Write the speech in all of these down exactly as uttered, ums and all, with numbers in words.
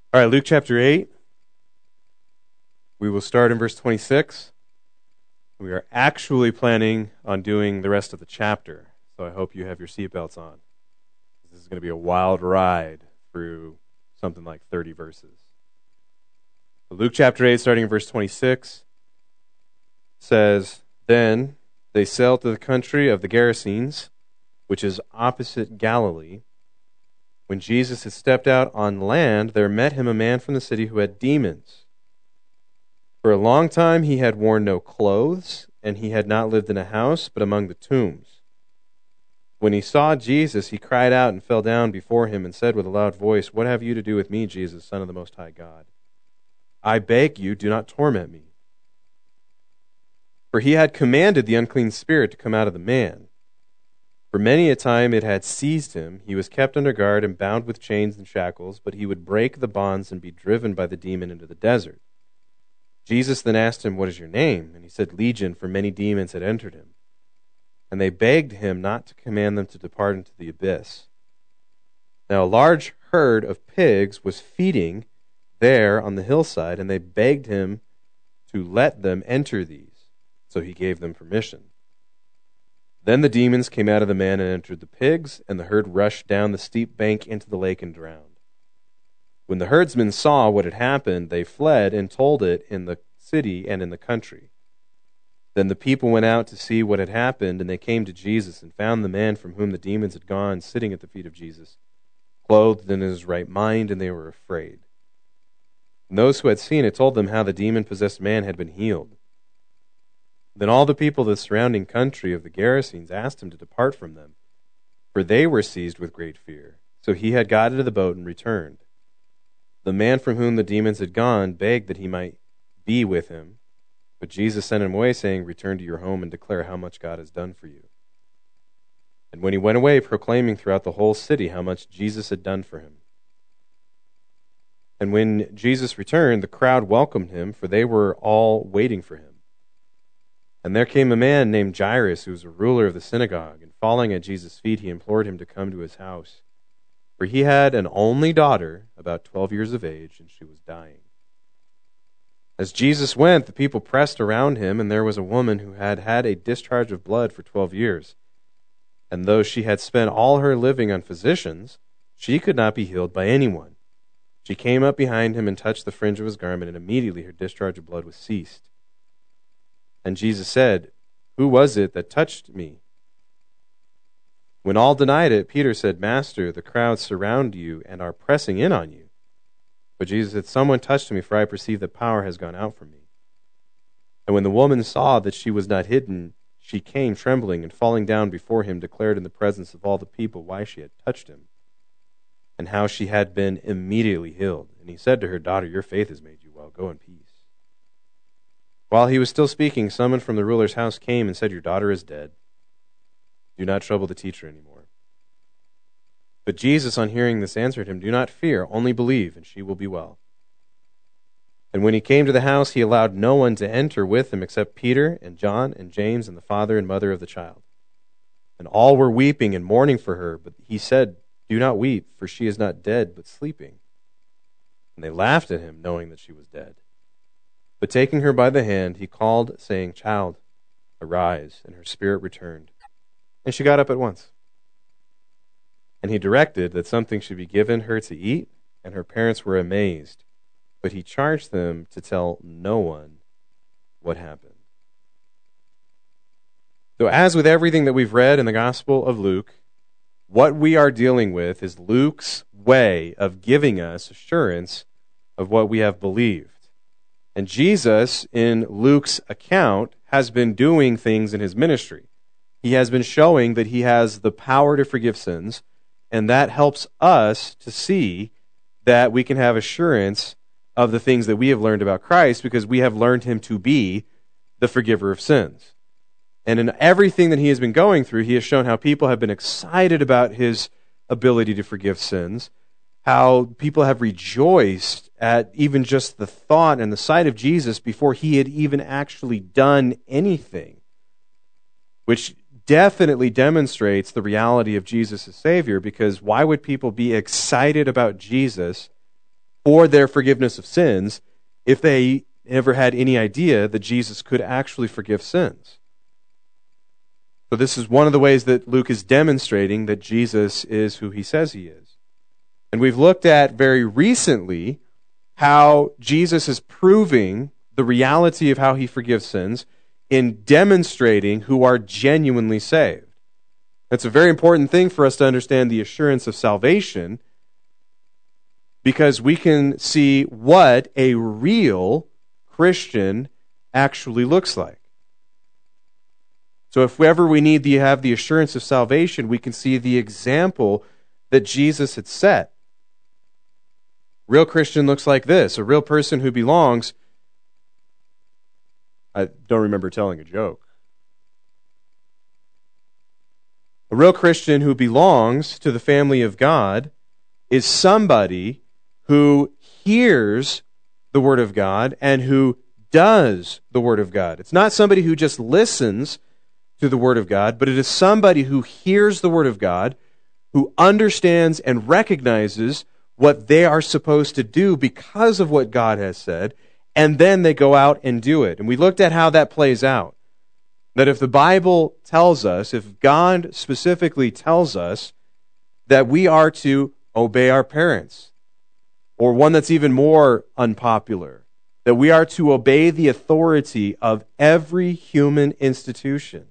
All right, Luke chapter eight. We will start in verse twenty-six. We are actually planning on doing the rest of the chapter, so I hope you have your seatbelts on. This is going to be a wild ride through something like thirty verses. So Luke chapter eight, starting in verse twenty-six, says, Then they sailed to the country of the Gerasenes, which is opposite Galilee. When Jesus had stepped out on land, there met him a man from the city who had demons. For a long time he had worn no clothes, and he had not lived in a house, but among the tombs. When he saw Jesus, he cried out and fell down before him and said with a loud voice, What have you to do with me, Jesus, Son of the Most High God? I beg you, do not torment me. For he had commanded the unclean spirit to come out of the man. For many a time it had seized him. He was kept under guard and bound with chains and shackles, but he would break the bonds and be driven by the demon into the desert. Jesus then asked him, What is your name? And he said, Legion, for many demons had entered him. And they begged him not to command them to depart into the abyss. Now a large herd of pigs was feeding there on the hillside, and they begged him to let them enter these. So he gave them permission. Then the demons came out of the man and entered the pigs, and the herd rushed down the steep bank into the lake and drowned. When the herdsmen saw what had happened, they fled and told it in the city and in the country. Then the people went out to see what had happened, and they came to Jesus and found the man from whom the demons had gone sitting at the feet of Jesus, clothed in his right mind, and they were afraid. And those who had seen it told them how the demon-possessed man had been healed. Then all the people of the surrounding country of the Gerasenes asked him to depart from them, for they were seized with great fear. So he had got into the boat and returned. The man from whom the demons had gone begged that he might be with him, but Jesus sent him away, saying, Return to your home and declare how much God has done for you. And when he went away, proclaiming throughout the whole city how much Jesus had done for him. And when Jesus returned, the crowd welcomed him, for they were all waiting for him. And there came a man named Jairus, who was a ruler of the synagogue, and falling at Jesus' feet, he implored him to come to his house. For he had an only daughter, about twelve years of age, and she was dying. As Jesus went, the people pressed around him, and there was a woman who had had a discharge of blood for twelve years. And though she had spent all her living on physicians, she could not be healed by anyone. She came up behind him and touched the fringe of his garment, and immediately her discharge of blood was ceased. And Jesus said, Who was it that touched me? When all denied it, Peter said, Master, the crowds surround you and are pressing in on you. But Jesus said, Someone touched me, for I perceive that power has gone out from me. And when the woman saw that she was not hidden, she came trembling, and falling down before him, declared in the presence of all the people why she had touched him, and how she had been immediately healed. And he said to her, Daughter, your faith has made you well. Go in peace. While he was still speaking, someone from the ruler's house came and said, Your daughter is dead. Do not trouble the teacher anymore. But Jesus, on hearing this, answered him, Do not fear, only believe, and she will be well. And when he came to the house, he allowed no one to enter with him except Peter and John and James and the father and mother of the child. And all were weeping and mourning for her, but he said, Do not weep, for she is not dead, but sleeping. And they laughed at him, knowing that she was dead. But taking her by the hand, he called, saying, Child, arise. And her spirit returned. And she got up at once. And he directed that something should be given her to eat, and her parents were amazed. But he charged them to tell no one what happened. So as with everything that we've read in the Gospel of Luke, what we are dealing with is Luke's way of giving us assurance of what we have believed. And Jesus, in Luke's account, has been doing things in his ministry. He has been showing that he has the power to forgive sins, and that helps us to see that we can have assurance of the things that we have learned about Christ, because we have learned him to be the forgiver of sins. And in everything that he has been going through, he has shown how people have been excited about his ability to forgive sins, how people have rejoiced at even just the thought and the sight of Jesus before he had even actually done anything, which definitely demonstrates the reality of Jesus as Savior, because why would people be excited about Jesus for their forgiveness of sins if they never had any idea that Jesus could actually forgive sins. So this is one of the ways that Luke is demonstrating that Jesus is who he says he is. And we've looked at very recently how Jesus is proving the reality of how he forgives sins in demonstrating who are genuinely saved. That's a very important thing for us to understand the assurance of salvation, because we can see what a real Christian actually looks like. So if ever we need to have the assurance of salvation, we can see the example that Jesus had set. A real Christian looks like this. A real person who belongs. I don't remember telling a joke. A real Christian who belongs to the family of God is somebody who hears the Word of God and who does the Word of God. It's not somebody who just listens to the Word of God, but it is somebody who hears the Word of God, who understands and recognizes what they are supposed to do because of what God has said, and then they go out and do it. And we looked at how that plays out. That if the Bible tells us, if God specifically tells us that we are to obey our parents, or one that's even more unpopular, that we are to obey the authority of every human institution,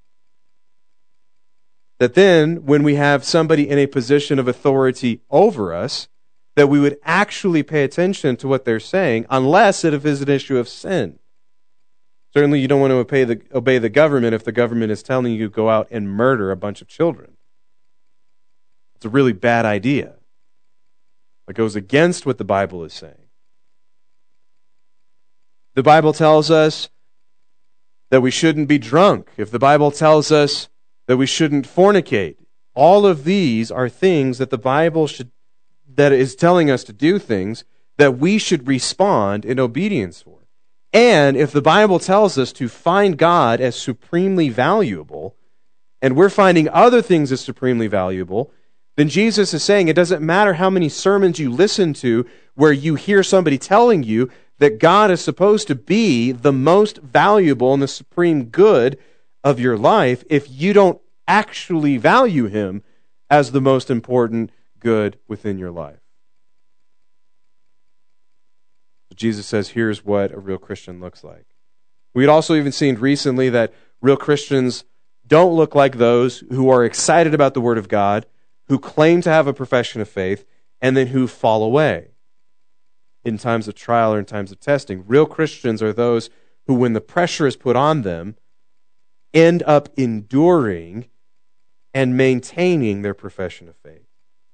that then when we have somebody in a position of authority over us, that we would actually pay attention to what they're saying, unless it is an issue of sin. Certainly you don't want to obey the, obey the government if the government is telling you to go out and murder a bunch of children. It's a really bad idea. It goes against what the Bible is saying. The Bible tells us that we shouldn't be drunk. If the Bible tells us that we shouldn't fornicate, all of these are things that the Bible should, that is telling us to do things that we should respond in obedience for. And if the Bible tells us to find God as supremely valuable, and we're finding other things as supremely valuable, then Jesus is saying it doesn't matter how many sermons you listen to where you hear somebody telling you that God is supposed to be the most valuable and the supreme good of your life if you don't actually value Him as the most important good within your life. Jesus says, here's what a real Christian looks like. We had also even seen recently that real Christians don't look like those who are excited about the Word of God, who claim to have a profession of faith, and then who fall away in times of trial or in times of testing. Real Christians are those who, when the pressure is put on them, end up enduring and maintaining their profession of faith.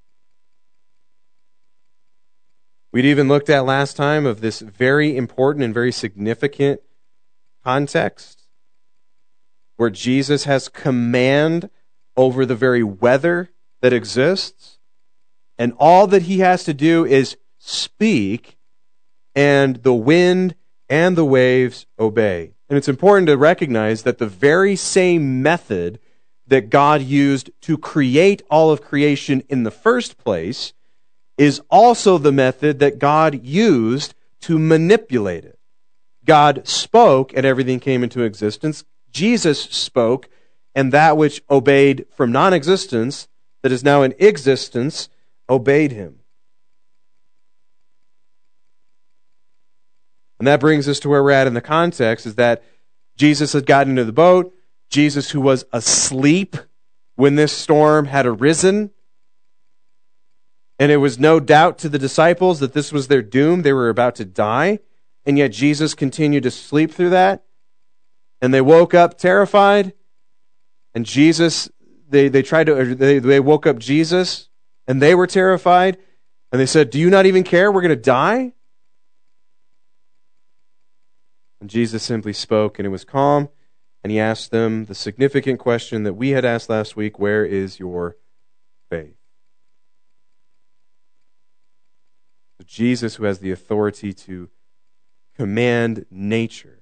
We'd even looked at last time of this very important and very significant context where Jesus has command over the very weather that exists, and all that he has to do is speak, and the wind and the waves obey. And it's important to recognize that the very same method that God used to create all of creation in the first place is also the method that God used to manipulate it. God spoke and everything came into existence. Jesus spoke, and that which obeyed from non-existence, that is now in existence, obeyed him. And that brings us to where we're at in the context, is that Jesus had gotten into the boat. Jesus, who was asleep when this storm had arisen, and it was no doubt to the disciples that this was their doom. They were about to die. And yet Jesus continued to sleep through that. And they woke up terrified. And Jesus, they, they tried to, they, they woke up Jesus. And they were terrified. And they said, do you not even care? We're going to die? And Jesus simply spoke, and it was calm. And he asked them the significant question that we had asked last week: where is your faith? Jesus, who has the authority to command nature.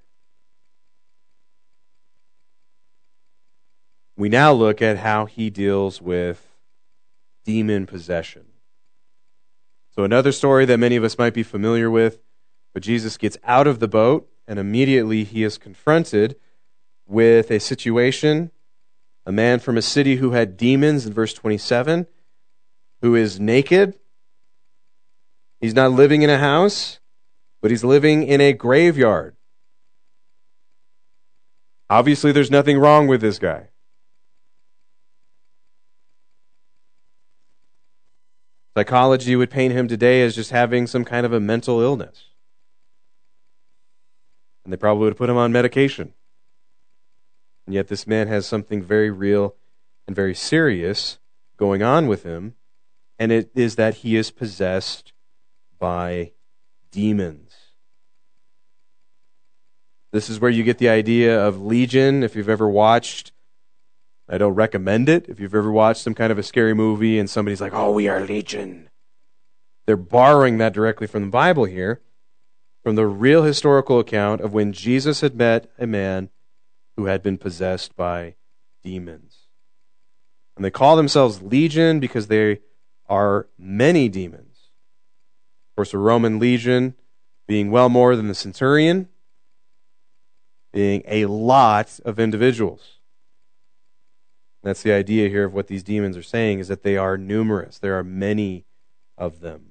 We now look at how he deals with demon possession. So another story that many of us might be familiar with, but Jesus gets out of the boat, and immediately he is confronted with a situation, a man from a city who had demons in verse twenty-seven, who is naked. He's not living in a house, but he's living in a graveyard. Obviously, there's nothing wrong with this guy. Psychology would paint him today as just having some kind of a mental illness. And they probably would put him on medication. And yet this man has something very real and very serious going on with him, and it is that he is possessed by demons. This is where you get the idea of Legion. If you've ever watched, I don't recommend it, if you've ever watched some kind of a scary movie and somebody's like, oh, we are Legion. They're borrowing that directly from the Bible here, from the real historical account of when Jesus had met a man who had been possessed by demons. And they call themselves Legion because they are many demons. Of course, a Roman legion being well more than the centurion, being a lot of individuals. That's the idea here of what these demons are saying, is that they are numerous. There are many of them.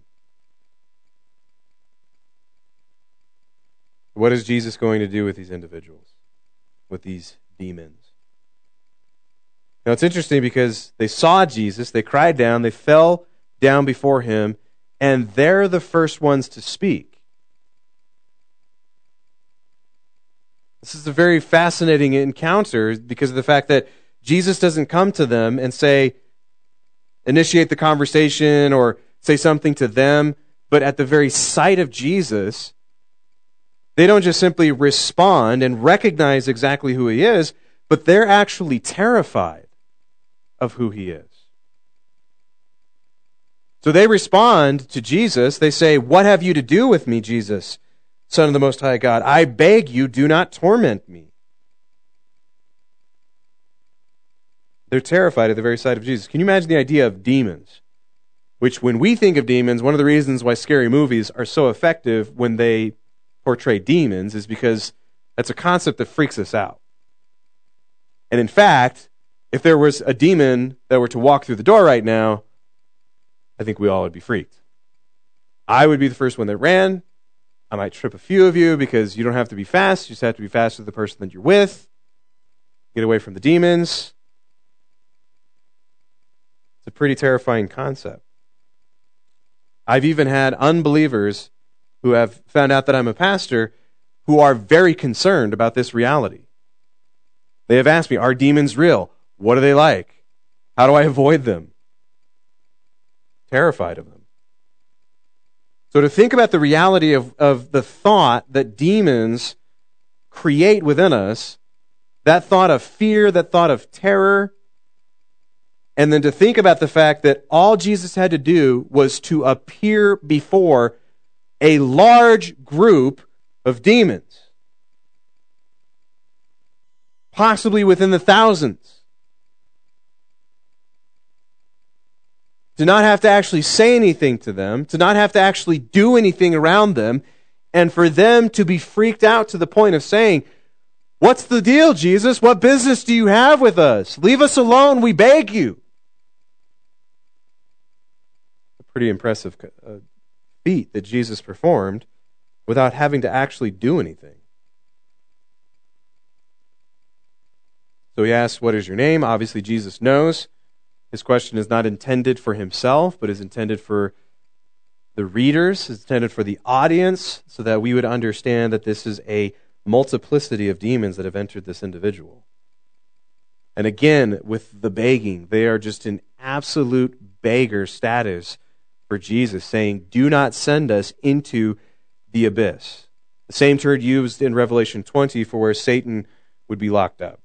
What is Jesus going to do with these individuals, with these demons? Now it's interesting because they saw Jesus, they cried down, they fell down before him, and they're the first ones to speak. This is a very fascinating encounter because of the fact that Jesus doesn't come to them and say, initiate the conversation or say something to them, but at the very sight of Jesus, they don't just simply respond and recognize exactly who he is, but they're actually terrified of who he is. So they respond to Jesus. They say, what have you to do with me, Jesus, Son of the Most High God? I beg you, do not torment me. They're terrified at the very sight of Jesus. Can you imagine the idea of demons? Which, when we think of demons, one of the reasons why scary movies are so effective when they portray demons is because that's a concept that freaks us out. And in fact, if there was a demon that were to walk through the door right now, I think we all would be freaked. I would be the first one that ran. I might trip a few of you because you don't have to be fast. You just have to be fast with the person that you're with. Get away from the demons. It's a pretty terrifying concept. I've even had unbelievers who have found out that I'm a pastor who are very concerned about this reality. They have asked me, are demons real? What are they like? How do I avoid them? Terrified of them. So to think about the reality of, of the thought that demons create within us, that thought of fear, that thought of terror, and then to think about the fact that all Jesus had to do was to appear before a large group of demons, possibly within the thousands. To not have to actually say anything to them, to not have to actually do anything around them, and for them to be freaked out to the point of saying, what's the deal, Jesus? What business do you have with us? Leave us alone, we beg you. A pretty impressive uh, feat that Jesus performed without having to actually do anything. So he asks, what is your name? Obviously, Jesus knows. His question is not intended for himself, but is intended for the readers, is intended for the audience, so that we would understand that this is a multiplicity of demons that have entered this individual. And again, with the begging, they are just in absolute beggar status for Jesus, saying, do not send us into the abyss. The same term used in Revelation twenty for where Satan would be locked up.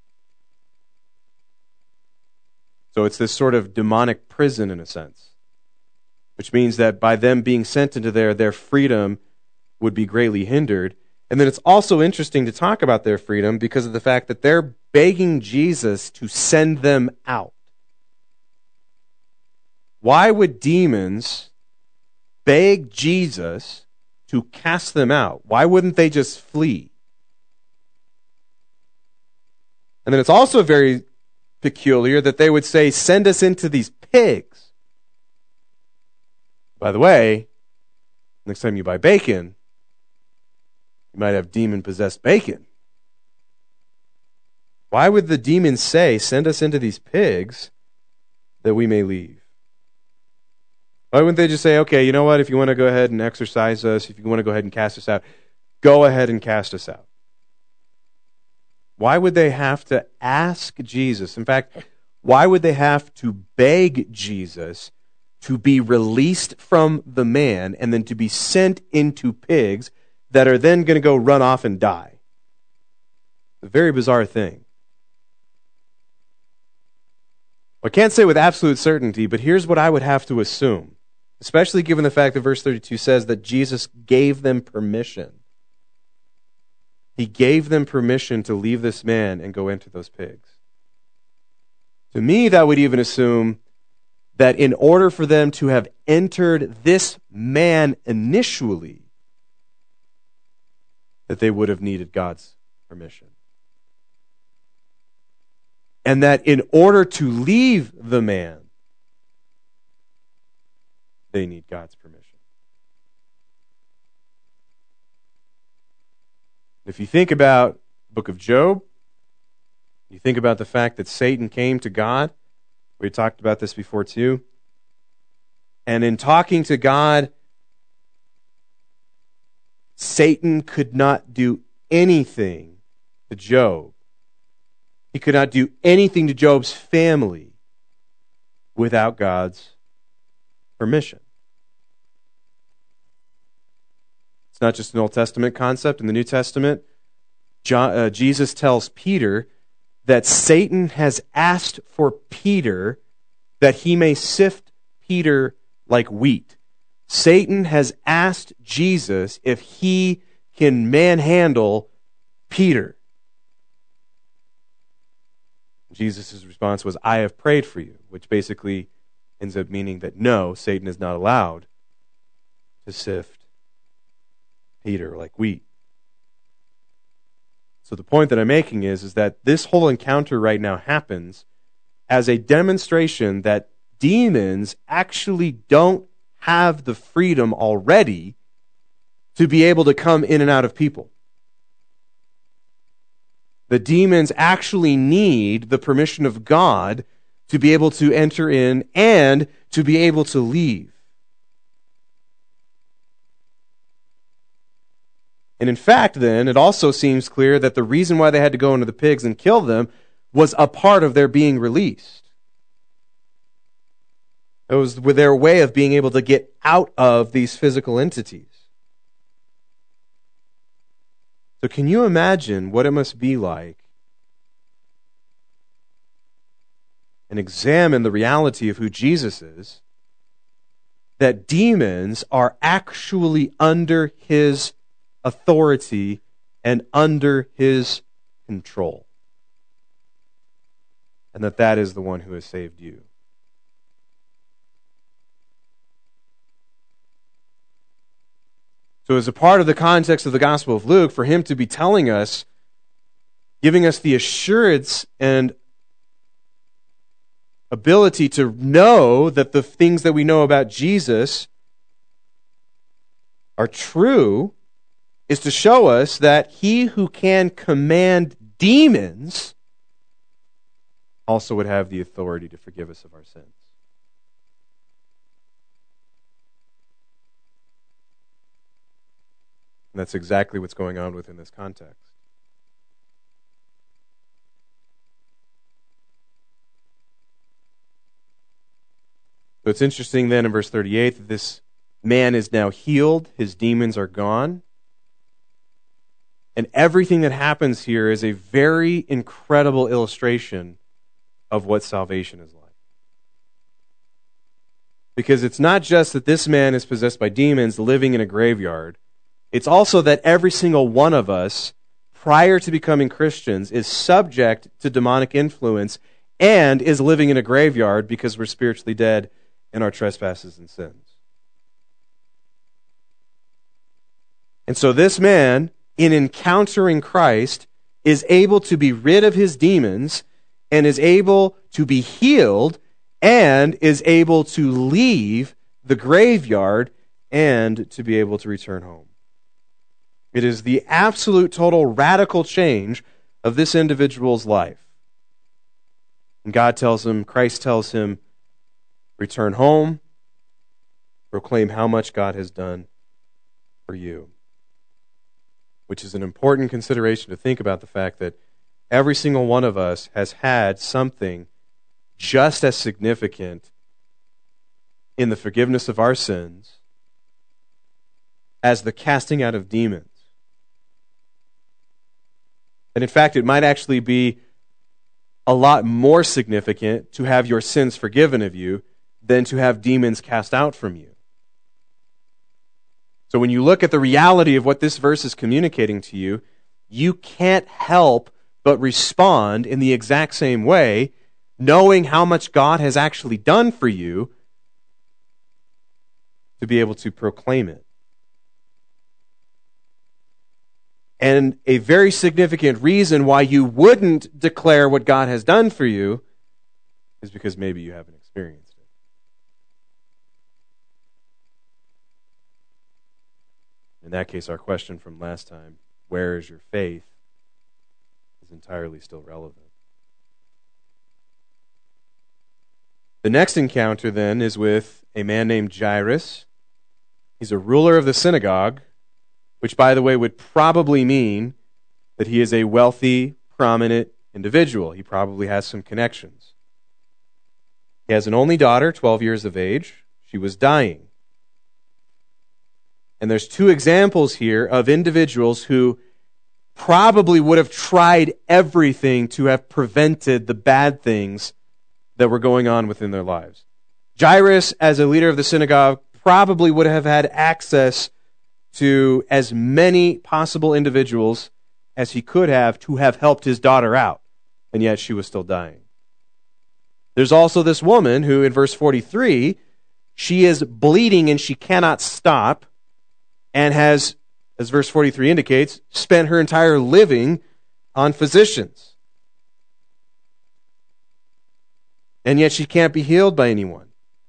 So it's this sort of demonic prison in a sense, which means that by them being sent into there, their freedom would be greatly hindered. And then it's also interesting to talk about their freedom because of the fact that they're begging Jesus to send them out. Why would demons beg Jesus to cast them out? Why wouldn't they just flee? And then it's also very peculiar that they would say, send us into these pigs. By the way, next time you buy bacon, you might have demon-possessed bacon. Why would the demons say, send us into these pigs that we may leave? Why wouldn't they just say, okay, you know what, if you want to go ahead and exorcise us, if you want to go ahead and cast us out, go ahead and cast us out? Why would they have to ask Jesus? In fact, why would they have to beg Jesus to be released from the man and then to be sent into pigs that are then going to go run off and die? A very bizarre thing. I can't say with absolute certainty, but here's what I would have to assume, especially given the fact that verse thirty-two says that Jesus gave them permission. He gave them permission to leave this man and go into those pigs. To me, that would even assume that in order for them to have entered this man initially, that they would have needed God's permission. And that in order to leave the man, they need God's permission. If you think about the book of Job, you think about the fact that Satan came to God. We talked about this before too. And in talking to God, Satan could not do anything to Job. He could not do anything to Job's family without God's permission. It's not just an Old Testament concept. In the New Testament, John, uh, Jesus tells Peter that Satan has asked for Peter that he may sift Peter like wheat. Satan has asked Jesus if he can manhandle Peter. Jesus' response was, I have prayed for you, which basically ends up meaning that no, Satan is not allowed to sift Peter like wheat. So the point that I'm making is, is that this whole encounter right now happens as a demonstration that demons actually don't have the freedom already to be able to come in and out of people. The demons actually need the permission of God to be able to enter in and to be able to leave. And in fact, then, it also seems clear that the reason why they had to go into the pigs and kill them was a part of their being released. It was their way of being able to get out of these physical entities. So can you imagine what it must be like and examine the reality of who Jesus is, that demons are actually under his authority and under his control, and that that is the one who has saved you. So as a part of the context of the Gospel of Luke, for him to be telling us, giving us the assurance and ability to know that the things that we know about Jesus are true, is to show us that he who can command demons also would have the authority to forgive us of our sins. And that's exactly what's going on within this context. So it's interesting then in verse thirty-eight that this man is now healed, his demons are gone. And everything that happens here is a very incredible illustration of what salvation is like. Because it's not just that this man is possessed by demons living in a graveyard. It's also that every single one of us, prior to becoming Christians, is subject to demonic influence and is living in a graveyard because we're spiritually dead in our trespasses and sins. And so this man, in encountering Christ, is able to be rid of his demons and is able to be healed and is able to leave the graveyard and to be able to return home. It is the absolute, total, radical change of this individual's life. And God tells him, Christ tells him, return home, proclaim how much God has done for you. Which is an important consideration to think about the fact that every single one of us has had something just as significant in the forgiveness of our sins as the casting out of demons. And in fact, it might actually be a lot more significant to have your sins forgiven of you than to have demons cast out from you. So when you look at the reality of what this verse is communicating to you, you can't help but respond in the exact same way, knowing how much God has actually done for you, to be able to proclaim it. And a very significant reason why you wouldn't declare what God has done for you is because maybe you haven't experienced it. In that case, our question from last time, where is your faith, is entirely still relevant. The next encounter then is with a man named Jairus. He's a ruler of the synagogue, which, by the way, would probably mean that he is a wealthy, prominent individual. He probably has some connections. He has an only daughter, twelve years of age. She was dying. And there's two examples here of individuals who probably would have tried everything to have prevented the bad things that were going on within their lives. Jairus, as a leader of the synagogue, probably would have had access to as many possible individuals as he could have to have helped his daughter out, and yet she was still dying. There's also this woman who, in verse forty-three, she is bleeding and she cannot stop, and has, as verse forty-three indicates, spent her entire living on physicians. And yet she can't be healed by anyone.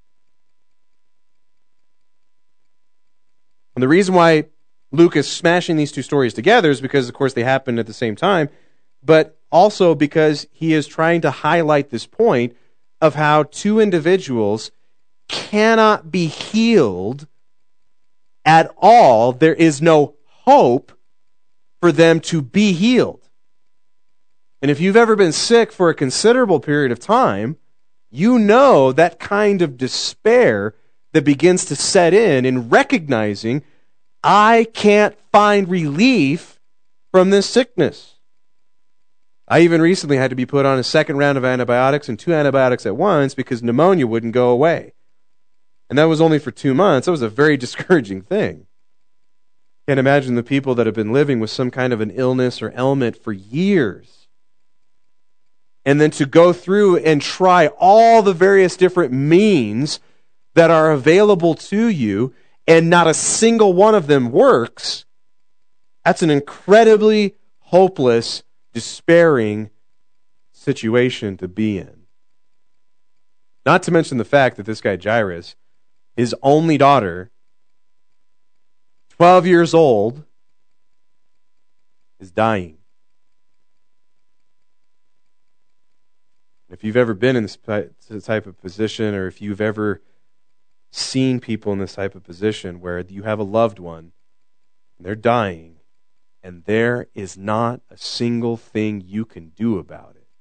And the reason why Luke is smashing these two stories together is because, of course, they happened at the same time, but also because he is trying to highlight this point of how two individuals cannot be healed at all. There is no hope for them to be healed. And if you've ever been sick for a considerable period of time, you know that kind of despair that begins to set in in recognizing, I can't find relief from this sickness. I even recently had to be put on a second round of antibiotics and two antibiotics at once because pneumonia wouldn't go away. And that was only for two months. That was a very discouraging thing. Can't imagine the people that have been living with some kind of an illness or ailment for years. And then to go through and try all the various different means that are available to you, and not a single one of them works, that's an incredibly hopeless, despairing situation to be in. Not to mention the fact that this guy Jairus, his only daughter, twelve years old, is dying. If you've ever been in this type of position, or if you've ever seen people in this type of position where you have a loved one, and they're dying, and there is not a single thing you can do about it,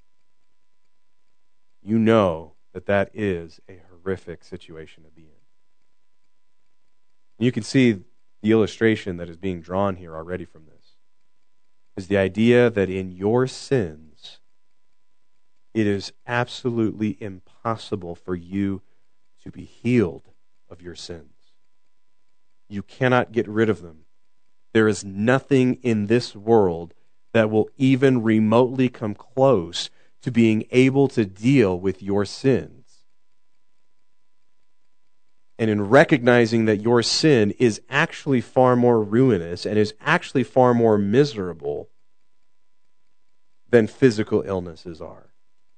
you know that that is a horrific situation to be in. You can see the illustration that is being drawn here already from this, is the idea that in your sins, it is absolutely impossible for you to be healed of your sins. You cannot get rid of them. There is nothing in this world that will even remotely come close to being able to deal with your sins. and in recognizing that your sin is actually far more ruinous and is actually far more miserable than physical illnesses are.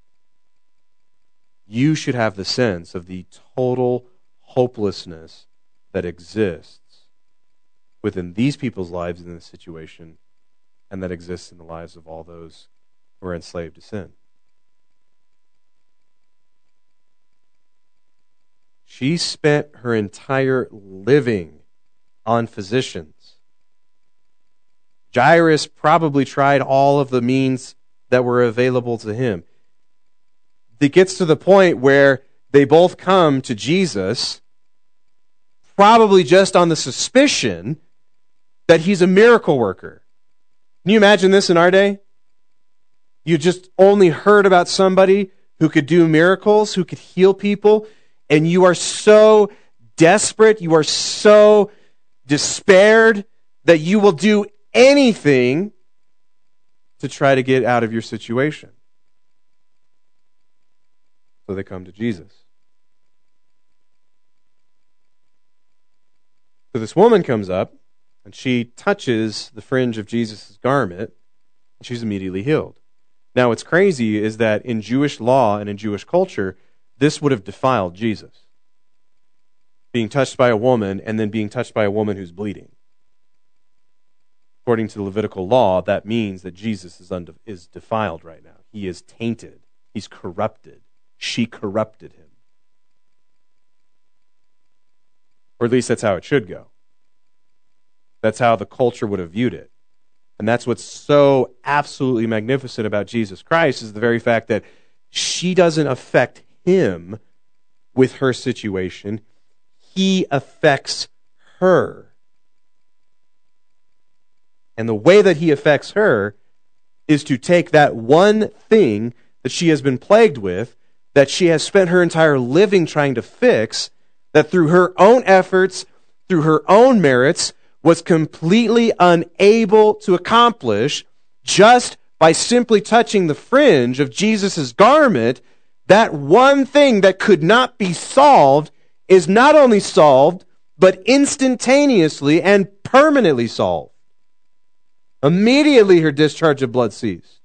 You should have the sense of the total hopelessness that exists within these people's lives in this situation, and that exists in the lives of all those who are enslaved to sin. She spent her entire living on physicians. Jairus probably tried all of the means that were available to him. It gets to the point where they both come to Jesus, probably just on the suspicion that he's a miracle worker. Can you imagine this in our day? You just only heard about somebody who could do miracles, who could heal people, and you are so desperate, you are so despaired that you will do anything to try to get out of your situation. So they come to Jesus. So this woman comes up, and she touches the fringe of Jesus' garment, and she's immediately healed. Now, what's crazy is that in Jewish law and in Jewish culture, this would have defiled Jesus. Being touched by a woman and then being touched by a woman who's bleeding. According to the Levitical law, that means that Jesus is, unde- is defiled right now. He is tainted. He's corrupted. She corrupted him. Or at least that's how it should go. That's how the culture would have viewed it. And that's what's so absolutely magnificent about Jesus Christ, is the very fact that she doesn't affect him with her situation. He affects her. And the way that he affects her is to take that one thing that she has been plagued with, that she has spent her entire living trying to fix, that through her own efforts, through her own merits, was completely unable to accomplish, just by simply touching the fringe of Jesus' garment. That one thing that could not be solved is not only solved, but instantaneously and permanently solved. Immediately her discharge of blood ceased.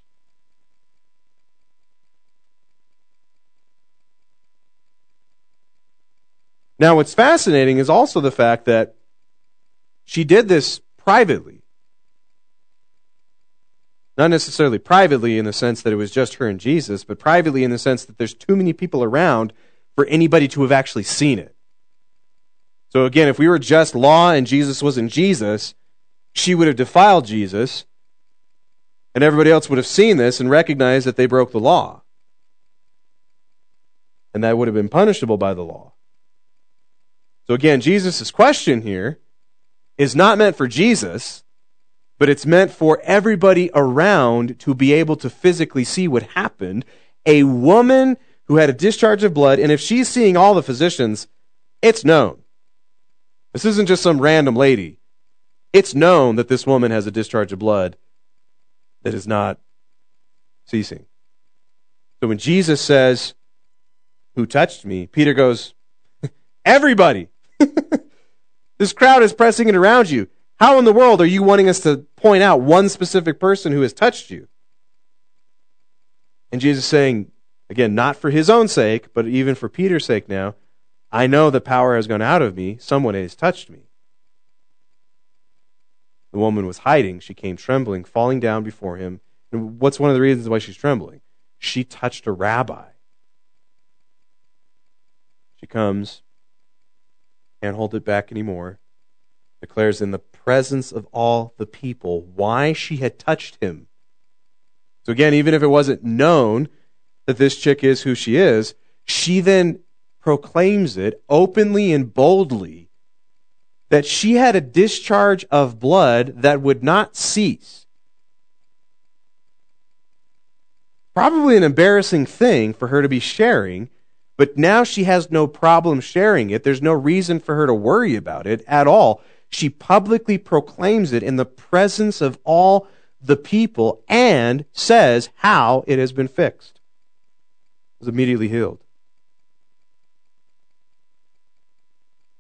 Now, what's fascinating is also the fact that she did this privately. Not necessarily privately in the sense that it was just her and Jesus, but privately in the sense that there's too many people around for anybody to have actually seen it. So again, if we were just law and Jesus wasn't Jesus, she would have defiled Jesus, and everybody else would have seen this and recognized that they broke the law. And that would have been punishable by the law. So again, Jesus' question here is not meant for Jesus, but it's meant for everybody around to be able to physically see what happened. A woman who had a discharge of blood, and if she's seeing all the physicians, it's known. This isn't just some random lady. It's known that this woman has a discharge of blood that is not ceasing. So when Jesus says, "Who touched me?" Peter goes, "Everybody." This crowd is pressing it around you. How in the world are you wanting us to point out one specific person who has touched you? And Jesus is saying, again, not for his own sake, but even for Peter's sake now, I know the power has gone out of me. Someone has touched me. The woman was hiding. She came trembling, falling down before him. And what's one of the reasons why she's trembling? She touched a rabbi. She comes, can't hold it back anymore, declares in the presence of all the people why she had touched him. So again, even if it wasn't known that this chick is who she is, she then proclaims it openly and boldly that she had a discharge of blood that would not cease. Probably an embarrassing thing for her to be sharing, but now she has no problem sharing it. There's no reason for her to worry about it at all. She publicly proclaims it in the presence of all the people and says how it has been fixed. It was immediately healed.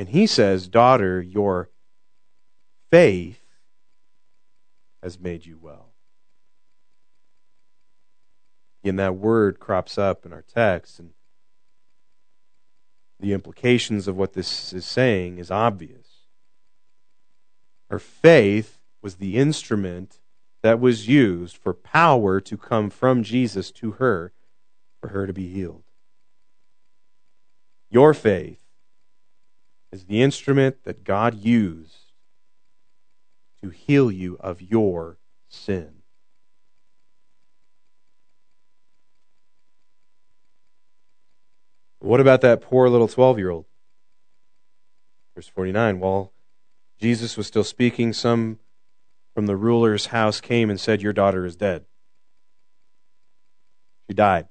And he says, daughter, your faith has made you well. And that word crops up in our text, and the implications of what this is saying is obvious. Her faith was the instrument that was used for power to come from Jesus to her, for her to be healed. Your faith is the instrument that God used to heal you of your sin. What about that poor little twelve-year-old? Verse forty-nine, while Jesus was still speaking, some from the ruler's house came and said, your daughter is dead. She died.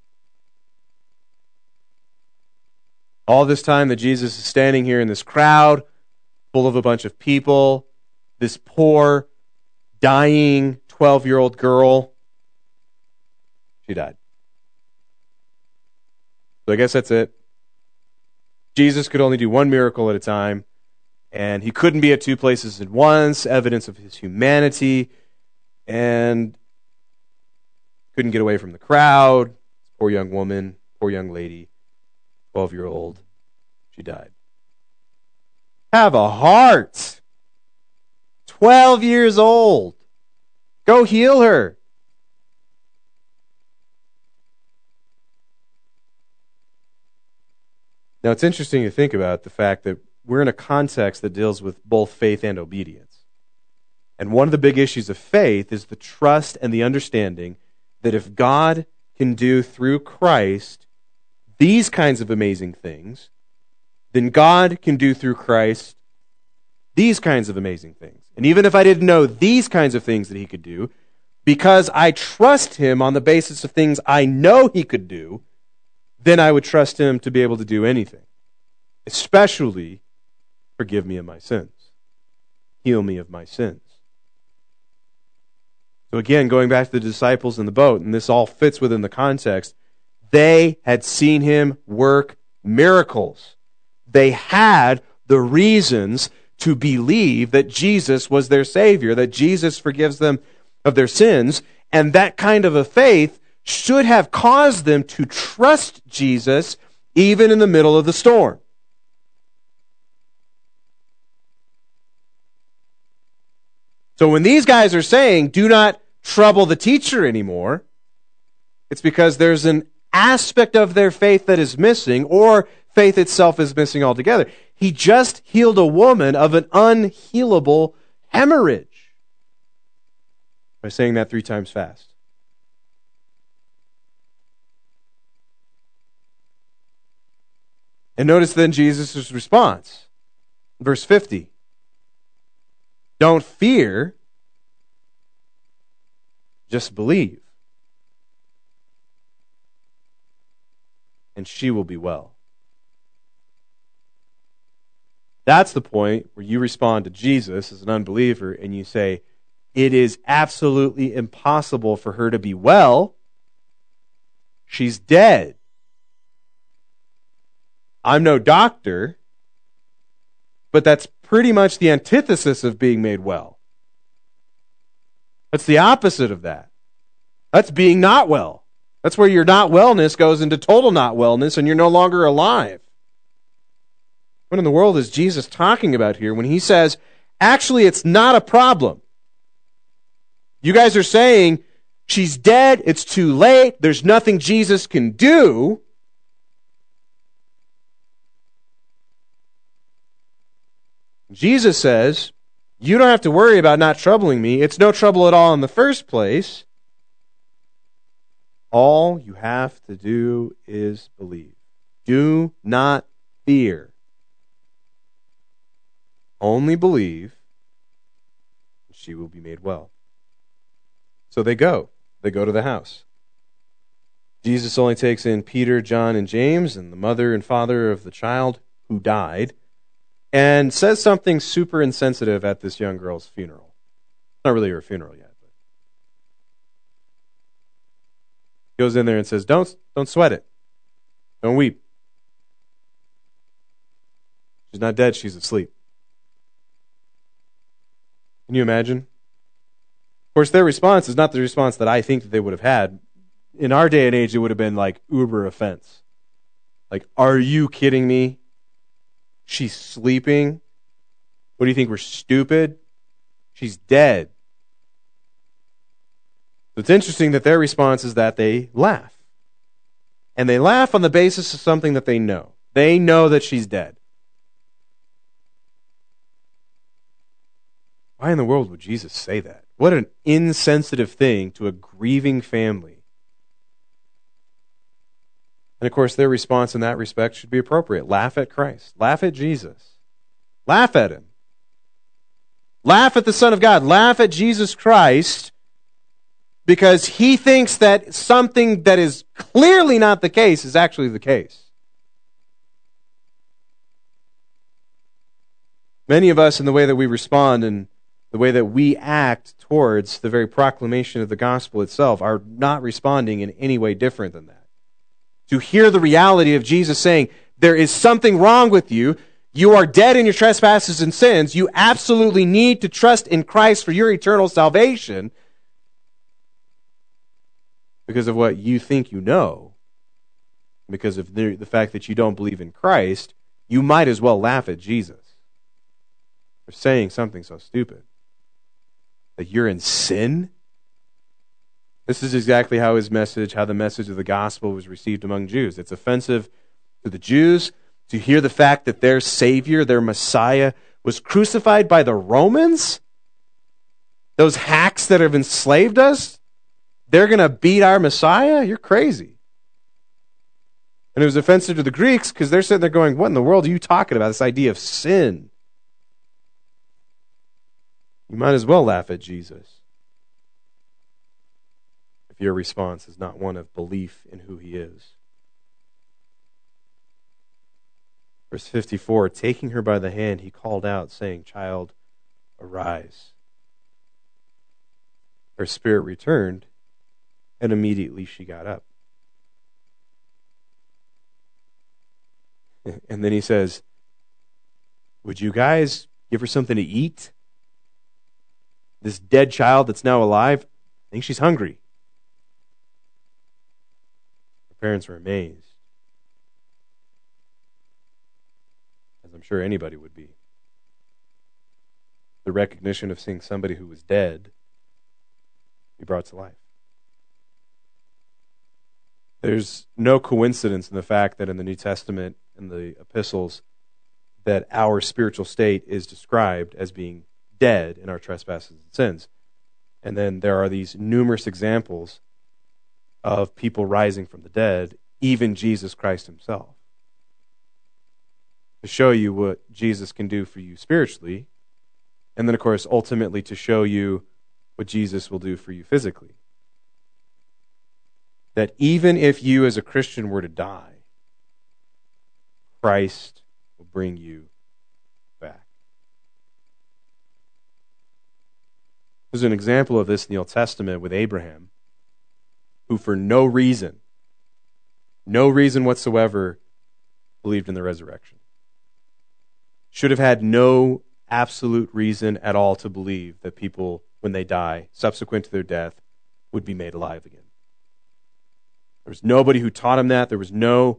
All this time that Jesus is standing here in this crowd, full of a bunch of people, this poor, dying twelve-year-old girl, she died. So I guess that's it. Jesus could only do one miracle at a time, and he couldn't be at two places at once, evidence of his humanity, and couldn't get away from the crowd. Poor young woman, poor young lady, twelve-year-old, she died. Have a heart. twelve years old. Go heal her. Now, it's interesting to think about the fact that we're in a context that deals with both faith and obedience. And one of the big issues of faith is the trust and the understanding that if God can do through Christ these kinds of amazing things, then God can do through Christ these kinds of amazing things. And even if I didn't know these kinds of things that he could do, because I trust him on the basis of things I know he could do, then I would trust him to be able to do anything, especially forgive me of my sins, heal me of my sins. So again, going back to the disciples in the boat, and this all fits within the context, they had seen him work miracles. They had the reasons to believe that Jesus was their Savior, that Jesus forgives them of their sins, and that kind of a faith should have caused them to trust Jesus even in the middle of the storm. So when these guys are saying, do not trouble the teacher anymore, it's because there's an aspect of their faith that is missing, or faith itself is missing altogether. He just healed a woman of an unhealable hemorrhage by saying that three times fast. And notice then Jesus' response. Verse fifty. Don't fear, just believe, and she will be well. That's the point where you respond to Jesus as an unbeliever and you say, it is absolutely impossible for her to be well. She's dead. I'm no doctor, but that's pretty much the antithesis of being made well. That's the opposite of that. That's being not well. That's where your not wellness goes into total not wellness and you're no longer alive. What in the world is Jesus talking about here when he says, actually, it's not a problem? You guys are saying, she's dead, it's too late, there's nothing Jesus can do. Jesus says, you don't have to worry about not troubling me. It's no trouble at all in the first place. All you have to do is believe. Do not fear. Only believe, and she will be made well. So they go. They go to the house. Jesus only takes in Peter, John, and James, and the mother and father of the child who died, and says something super insensitive at this young girl's funeral. Not really her funeral yet. But goes in there and says, don't, don't sweat it. Don't weep. She's not dead, she's asleep. Can you imagine? Of course, their response is not the response that I think that they would have had. In our day and age, it would have been like uber offense. Like, are you kidding me? She's sleeping? What do you think, we're stupid? She's dead. It's interesting that their response is that they laugh. And they laugh on the basis of something that they know. They know that she's dead. Why in the world would Jesus say that? What an insensitive thing to a grieving family. And of course, their response in that respect should be appropriate. Laugh at Christ. Laugh at Jesus. Laugh at him. Laugh at the Son of God. Laugh at Jesus Christ, because he thinks that something that is clearly not the case is actually the case. Many of us, in the way that we respond and the way that we act towards the very proclamation of the gospel itself, are not responding in any way different than that. To hear the reality of Jesus saying, there is something wrong with you, you are dead in your trespasses and sins, you absolutely need to trust in Christ for your eternal salvation, because of what you think you know, because of the, the fact that you don't believe in Christ, you might as well laugh at Jesus for saying something so stupid. That you're in sin? This is exactly how his message, how the message of the gospel was received among Jews. It's offensive to the Jews to hear the fact that their Savior, their Messiah, was crucified by the Romans? Those hacks that have enslaved us? They're going to beat our Messiah? You're crazy. And it was offensive to the Greeks because they're sitting there going, what in the world are you talking about? This idea of sin. You might as well laugh at Jesus if your response is not one of belief in who he is. Verse fifty-four, taking her by the hand, he called out, saying, Child, arise. Her spirit returned, and immediately she got up. And then he says, would you guys give her something to eat? This dead child that's now alive, I think she's hungry. Her parents were amazed, as I'm sure anybody would be. The recognition of seeing somebody who was dead be brought to life. There's no coincidence in the fact that in the New Testament and the epistles that our spiritual state is described as being dead in our trespasses and sins. And then there are these numerous examples of people rising from the dead, even Jesus Christ himself, to show you what Jesus can do for you spiritually, and then, of course, ultimately to show you what Jesus will do for you physically. That even if you as a Christian were to die, Christ will bring you back. There's an example of this in the Old Testament with Abraham, who for no reason, no reason whatsoever, believed in the resurrection. Should have had no absolute reason at all to believe that people, when they die, subsequent to their death, would be made alive again. There was nobody who taught him that. There was no,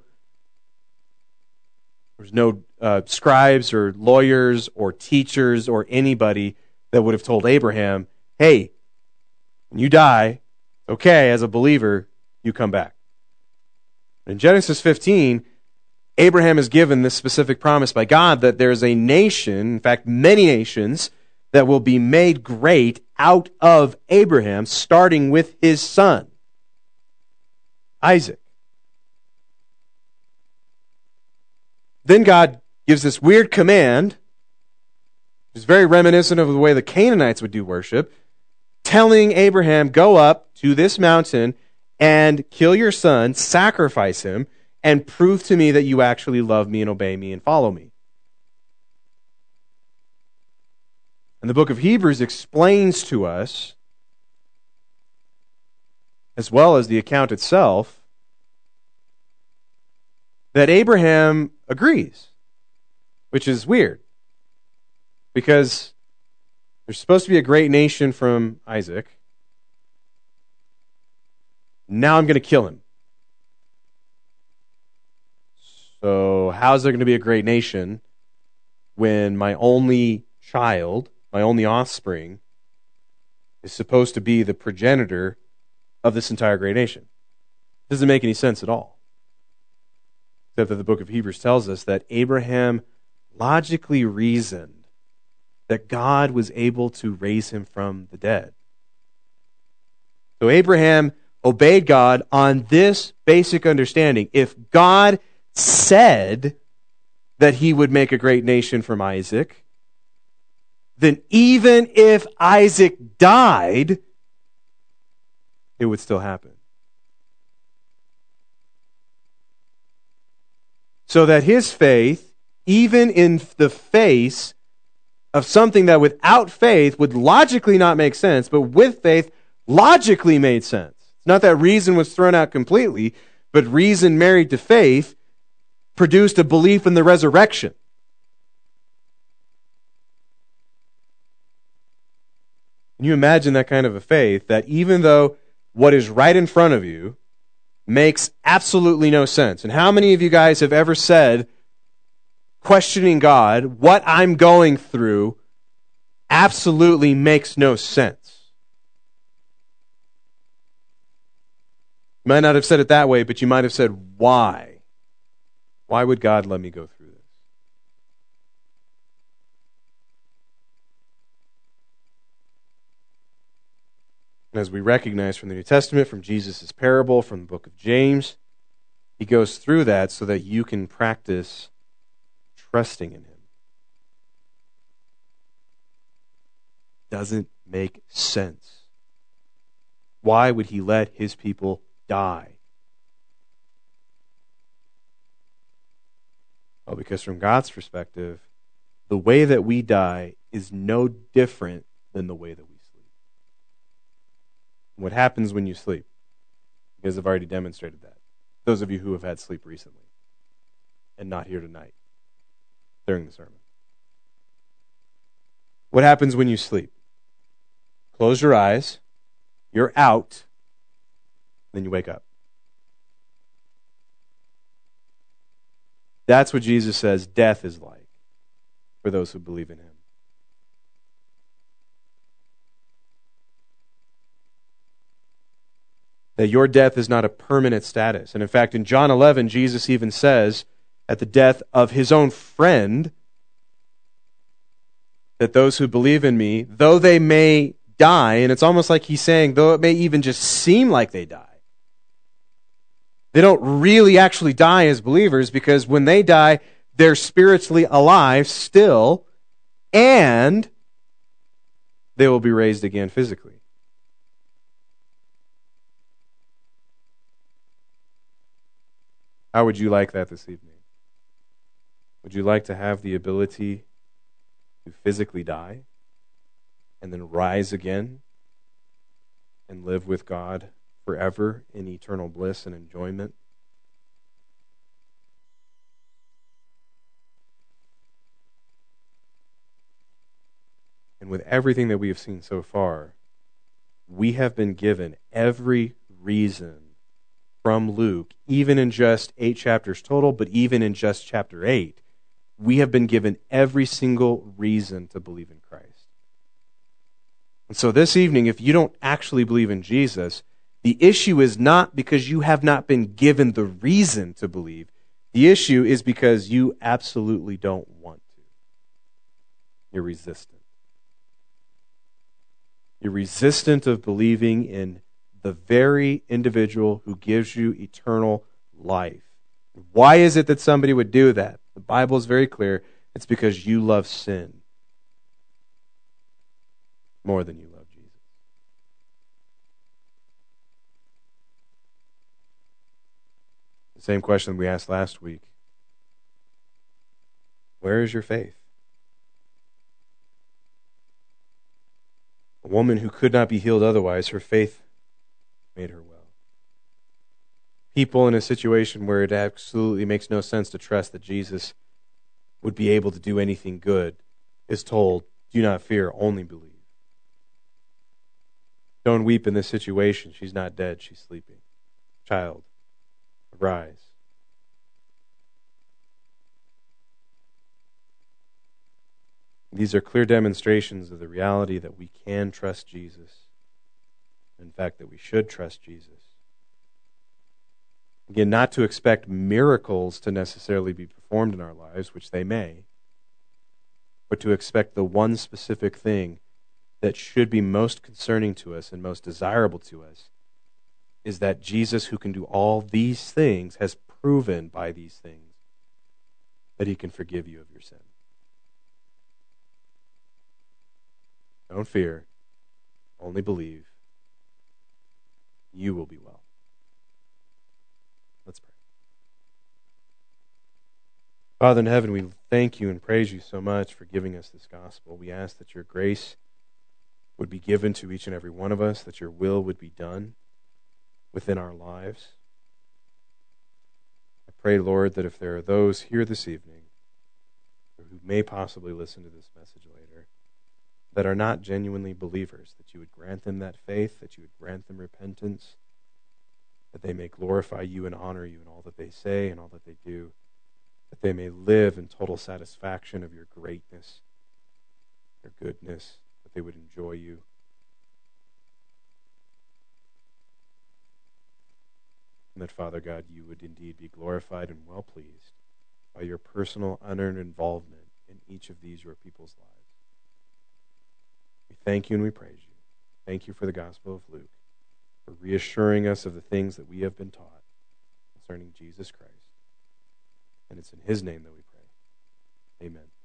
there was no uh, scribes or lawyers or teachers or anybody that would have told Abraham, hey, when you die, okay, as a believer, you come back. In Genesis fifteen, Abraham is given this specific promise by God that there's a nation, in fact, many nations, that will be made great out of Abraham, starting with his son, Isaac. Then God gives this weird command, which is very reminiscent of the way the Canaanites would do worship, telling Abraham, go up to this mountain and kill your son, sacrifice him, and prove to me that you actually love me and obey me and follow me. And the book of Hebrews explains to us, as well as the account itself, that Abraham agrees. which is weird because there's supposed to be a great nation from Isaac. Now I'm going to kill him. So how's there going to be a great nation when my only child, my only offspring, is supposed to be the progenitor of this entire great nation? It doesn't make any sense at all. Except that the book of Hebrews tells us that Abraham logically reasoned that God was able to raise him from the dead. So Abraham obeyed God on this basic understanding. If God said that he would make a great nation from Isaac, then even if Isaac died, it would still happen. So that his faith, even in the face of something that without faith would logically not make sense, but with faith logically made sense. It's not that reason was thrown out completely, but reason married to faith produced a belief in the resurrection. Can you imagine that kind of a faith that even though what is right in front of you makes absolutely no sense? And how many of you guys have ever said, questioning God, what I'm going through absolutely makes no sense? You might not have said it that way, but you might have said, why? Why would God let me go through this? And as we recognize from the New Testament, from Jesus' parable, from the book of James, he goes through that so that you can practice trusting in him. Doesn't make sense. Why would he let his people die? Well, because from God's perspective, the way that we die is no different than the way that we sleep. What happens when you sleep? You guys have already demonstrated that. Those of you who have had sleep recently and not here tonight during the sermon. What happens when you sleep? Close your eyes, you're out, then you wake up. That's what Jesus says death is like for those who believe in him. That your death is not a permanent status. And in fact, in John eleven, Jesus even says, at the death of his own friend, that those who believe in me, though they may die, and it's almost like he's saying, though it may even just seem like they die, they don't really actually die as believers, because when they die, they're spiritually alive still, and they will be raised again physically. How would you like that this evening? Would you like to have the ability to physically die and then rise again and live with God forever in eternal bliss and enjoyment? And with everything that we have seen so far, we have been given every reason from Luke, even in just eight chapters total, but even in just chapter eight, we have been given every single reason to believe in Christ. And so this evening, if you don't actually believe in Jesus, the issue is not because you have not been given the reason to believe. The issue is because you absolutely don't want to. You're resistant. You're resistant of believing in the very individual who gives you eternal life. Why is it that somebody would do that? The Bible is very clear. It's because you love sin more than you love Jesus. The same question we asked last week. Where is your faith? A woman who could not be healed otherwise, her faith made her well. People in a situation where it absolutely makes no sense to trust that Jesus would be able to do anything good is told, do not fear, only believe. Don't weep in this situation. She's not dead, she's sleeping. Child, arise. These are clear demonstrations of the reality that we can trust Jesus. In fact, that we should trust Jesus. Again, not to expect miracles to necessarily be performed in our lives, which they may, but to expect the one specific thing that should be most concerning to us and most desirable to us is that Jesus, who can do all these things, has proven by these things that he can forgive you of your sin. Don't fear, only believe. You will be well. Let's pray. Father in heaven, we thank you and praise you so much for giving us this gospel. We ask that your grace would be given to each and every one of us, that your will would be done within our lives. I pray, Lord, that if there are those here this evening who may possibly listen to this message later that are not genuinely believers, that you would grant them that faith, that you would grant them repentance, that they may glorify you and honor you in all that they say and all that they do, that they may live in total satisfaction of your greatness, your goodness, that they would enjoy you. And that, Father God, you would indeed be glorified and well pleased by your personal, unearned involvement in each of these, your people's lives. We thank you and we praise you. Thank you for the Gospel of Luke, for reassuring us of the things that we have been taught concerning Jesus Christ. And it's in his name that we pray. Amen.